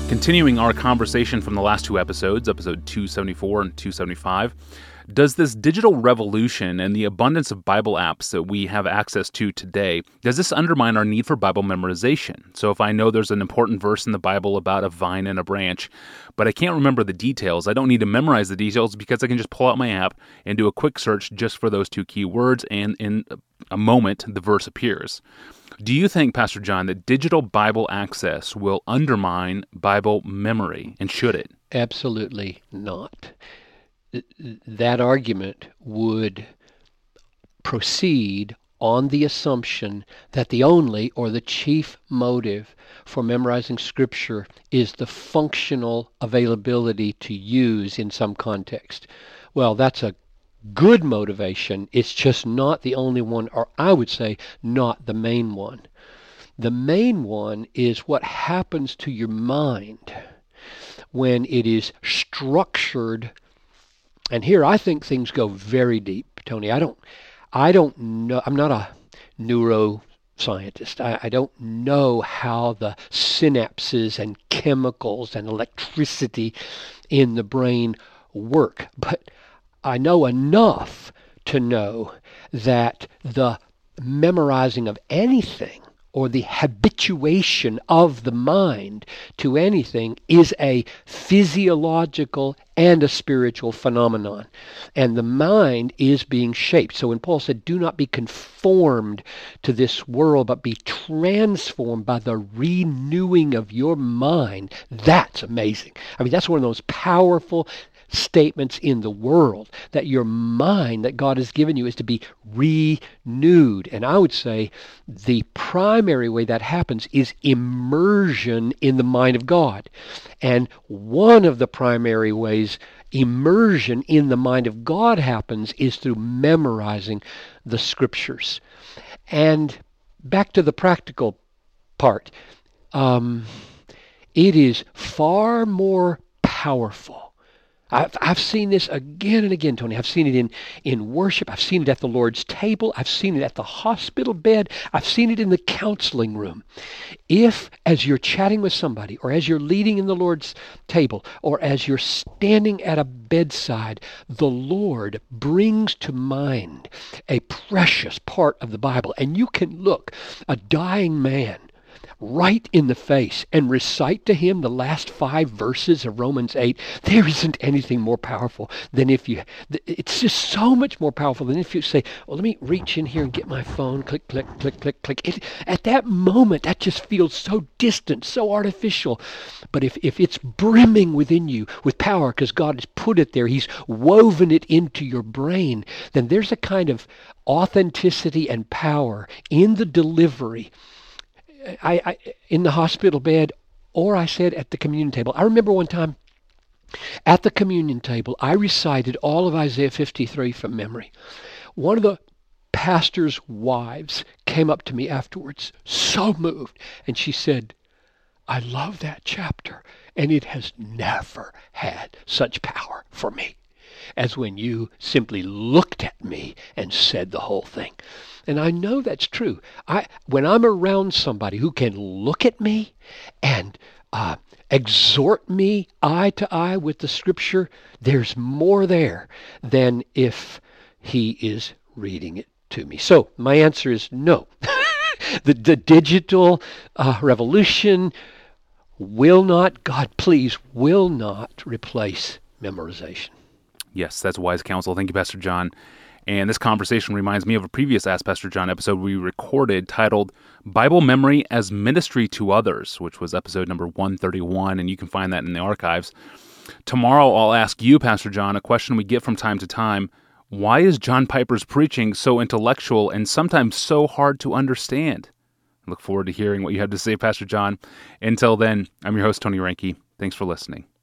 Continuing our conversation from the last two episodes, episode 274 and 275, does this digital revolution and the abundance of Bible apps that we have access to today, does this undermine our need for Bible memorization? So if I know there's an important verse in the Bible about a vine and a branch, but I can't remember the details, I don't need to memorize the details because I can just pull out my app and do a quick search just for those two key words, and in a moment, the verse appears. Do you think, Pastor John, that digital Bible access will undermine Bible memory, and should it? Absolutely not. That argument would proceed on the assumption that the only or the chief motive for memorizing Scripture is the functional availability to use in some context. Well, that's a good motivation. It's just not the only one, or I would say not the main one. The main one is what happens to your mind when it is structured. And here I think things go very deep, Tony. I don't know. I'm not a neuroscientist. I don't know how the synapses and chemicals and electricity in the brain work, but I know enough to know that the memorizing of anything or the habituation of the mind to anything is a physiological and a spiritual phenomenon. And the mind is being shaped. So when Paul said, do not be conformed to this world, but be transformed by the renewing of your mind, that's amazing. I mean, that's one of those powerful statements in the world, that your mind that God has given you is to be renewed. And I would say the primary way that happens is immersion in the mind of God. And one of the primary ways immersion in the mind of God happens is through memorizing the Scriptures. And back to the practical part, it is far more powerful. I've seen this again and again, Tony. I've seen it in worship. I've seen it at the Lord's table. I've seen it at the hospital bed. I've seen it in the counseling room. If, as you're chatting with somebody, or as you're leading in the Lord's table, or as you're standing at a bedside, the Lord brings to mind a precious part of the Bible, and you can look a dying man right in the face and recite to him the last 5 verses of Romans 8, there isn't anything more powerful than it's just so much more powerful than if you say, well, let me reach in here and get my phone, click, click, click, click, click. At that moment, that just feels so distant, so artificial. But if it's brimming within you with power because God has put it there, He's woven it into your brain, then there's a kind of authenticity and power in the delivery. I in the hospital bed, or I said at the communion table. I remember one time at the communion table, I recited all of Isaiah 53 from memory. One of the pastor's wives came up to me afterwards, so moved, and she said, I love that chapter, and it has never had such power for me as when you simply looked at me and said the whole thing. And I know that's true. When I'm around somebody who can look at me and exhort me eye to eye with the Scripture, there's more there than if he is reading it to me. So my answer is no. The digital revolution will not, God please, will not replace memorization. Yes, that's wise counsel. Thank you, Pastor John. And this conversation reminds me of a previous Ask Pastor John episode we recorded titled Bible Memory as Ministry to Others, which was episode number 131, and you can find that in the archives. Tomorrow I'll ask you, Pastor John, a question we get from time to time. Why is John Piper's preaching so intellectual and sometimes so hard to understand? I look forward to hearing what you have to say, Pastor John. Until then, I'm your host, Tony Reinke. Thanks for listening.